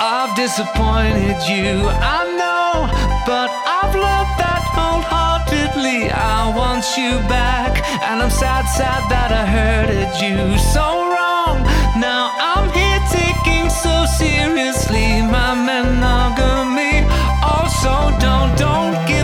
I've disappointed you, I know, but I've learned that wholeheartedly. I want you back, and I'm sad that I hurted you so wrong. Now I'm here taking so seriously my monogamy. Also, don't give